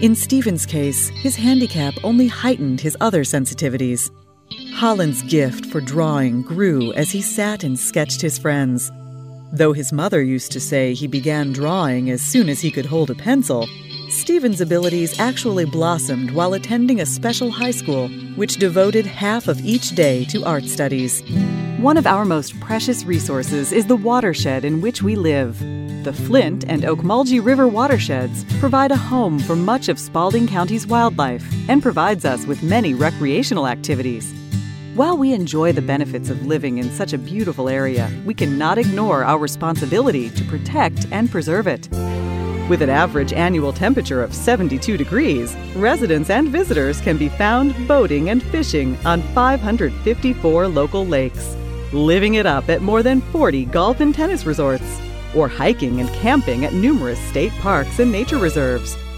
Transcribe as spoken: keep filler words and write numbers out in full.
In Stephen's case, his handicap only heightened his other sensitivities. Holland's gift for drawing grew as he sat and sketched his friends. Though his mother used to say he began drawing as soon as he could hold a pencil, Stephen's abilities actually blossomed while attending a special high school, which devoted half of each day to art studies. One of our most precious resources is the watershed in which we live. The Flint and Ocmulgee River watersheds provide a home for much of Spalding County's wildlife and provides us with many recreational activities. While we enjoy the benefits of living in such a beautiful area, we cannot ignore our responsibility to protect and preserve it. With an average annual temperature of seventy-two degrees, residents and visitors can be found boating and fishing on five hundred fifty-four local lakes, living it up at more than forty golf and tennis resorts, or hiking and camping at numerous state parks and nature reserves.